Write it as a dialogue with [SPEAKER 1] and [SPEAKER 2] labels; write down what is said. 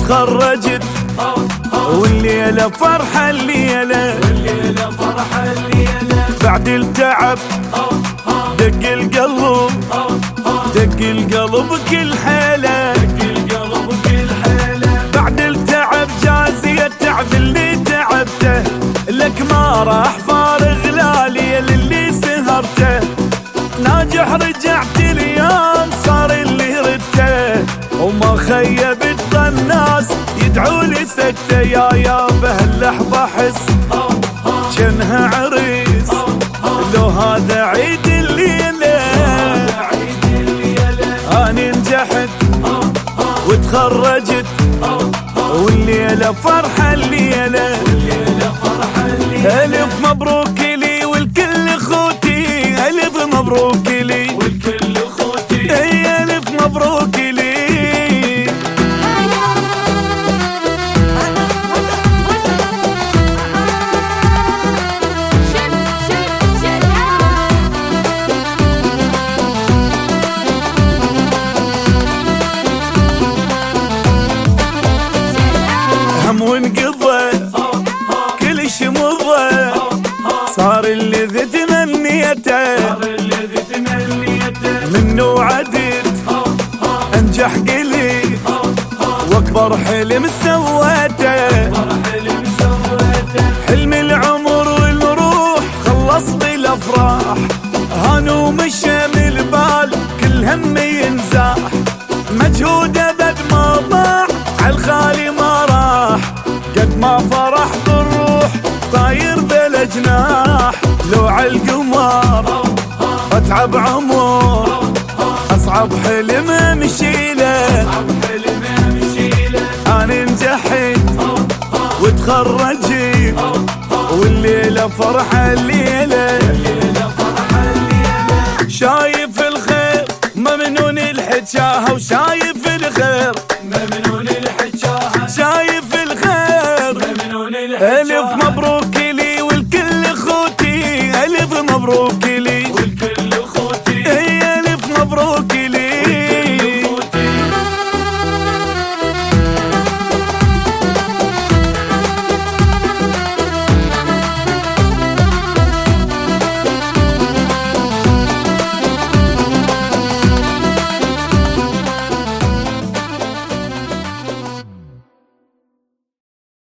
[SPEAKER 1] وتخرجت والليلة فرحة الليلة بعد التعب دق القلب دق القلب كل حيلة بعد التعب جازي التعب اللي تعبته لك ما راح فارغ لا ليل اللي سهرته ناجح رجعت اليوم صار اللي ردته وما خيبت الناس يدعوا لي سكته يا بهاللحظة احس جنها عريس لو هذا عيد الليلة أنا نجحت وتخرجت والليلة فرحة الليلة ألف مبروك لي والكل اخوتي ألف مبروك لي والكل اخوتي اي ألف مبروك لي هم وانقضى كل شي مضى صار اللي تمنيته منه عديت انجح قلي واكبر حلم سويته حلم العمر والروح خلص بالافراح هانو مشى من البال كل هم ينزاح مجهود ابد ما ضاع عالخالي ما راح قد ما فرح بالروح طاير بلا جناح لو عالقمر اتعب عمر اصعب حلم امشيله انا نجحت وتخرجت والليله فرحه الليله